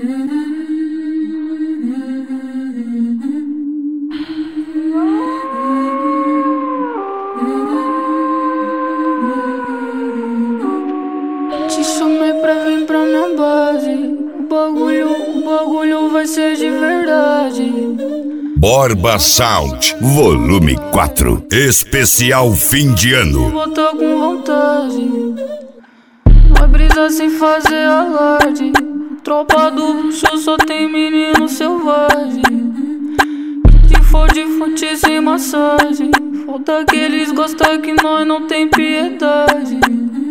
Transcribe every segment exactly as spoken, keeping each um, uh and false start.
Te chamei pra vir pra minha base. O bagulho, o bagulho vai ser de verdade. Borba Sound, volume quatro, especial fim de ano. Vou botar com vontade, vai brisar sem fazer alarde. Tropa do bruxo só tem menino selvagem. Se for de fute sem massagem, falta que eles gostam que nós não tem piedade.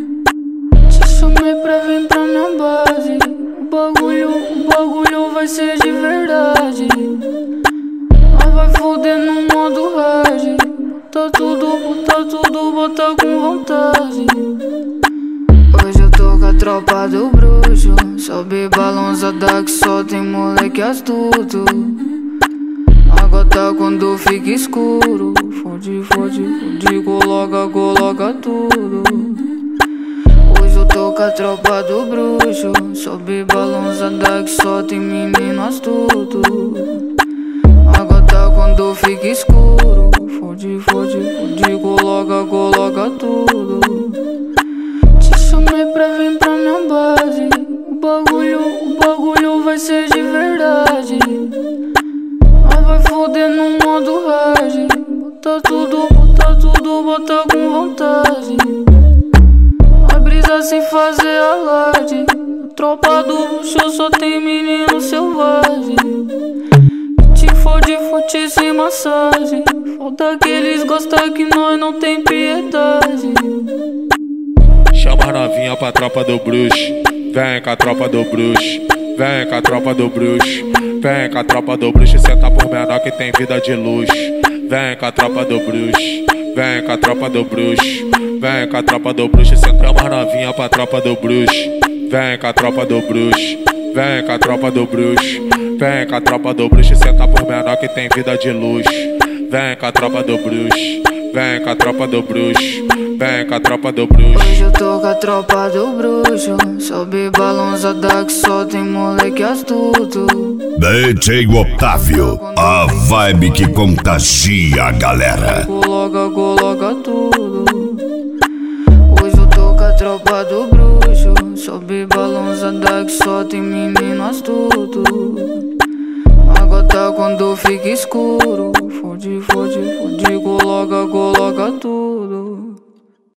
Te chamei pra vir pra minha base. O bagulho, o bagulho vai ser de verdade. Nós vai foder no modo hard. Bota tudo, bota tudo, bota com vontade. Hoje eu tô com a tropa do bruxo. Sobe balançada que só tem moleque astuto. A gota quando fica escuro, fode, fode, fode, coloca, coloca tudo. Hoje eu tô com a tropa do bruxo. Sobe balançada que só tem menino astuto. A gota quando fica escuro, fode, fode, fode, coloca, coloca tudo. Te chamei pra vir pra minha base. O bagulho, o bagulho vai ser de verdade. Nós vai foder no modo hard. Bota tudo, bota tudo, bota com vontade. Vai brisar sem fazer alarde. A tropa do bruxo só tem menino selvagem. Se for de fute sem massagem, falta que eles gostam que nós não tem piedade. Chama a novinha pra tropa do bruxo. Vem com a tropa do bruxo. Vem com a tropa do bruxo. Vem com a tropa do bruxo. Senta por menor que tem vida de luxo. Vem com a tropa do bruxo. Vem com a tropa do bruxo. Vem com a tropa do bruxo. Senta a novinha pra tropa do bruxo. Vem com a tropa do bruxo. Vem com a tropa do bruxo. Vem com a tropa do bruxo. Senta por menor que tem vida de luxo. Vem com a tropa do bruxo. Vem com a tropa do bruxo. Vem com a tropa do bruxo. Hoje eu tô com a tropa do bruxo. Sobe balançada que só tem moleque astuto. D J Otávio, a vibe que contagia a galera. Coloca, coloca tudo. Hoje eu tô com a tropa do bruxo. Sobe balançada que só tem menino astuto. A gota quando fica escuro, fode, fode, fode, coloca, coloca tudo.